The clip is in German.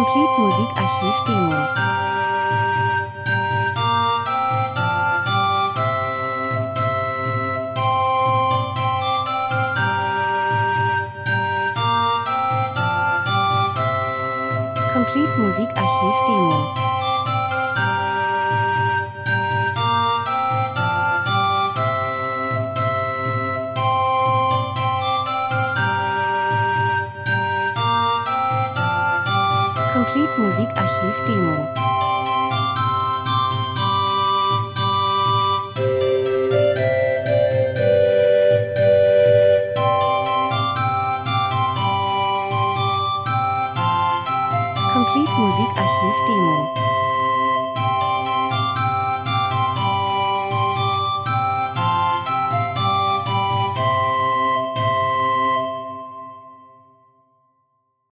Complete Musikarchiv Demo. Complete Musikarchiv Demo. Complete Musikarchiv Demo. Complete Musikarchiv Demo.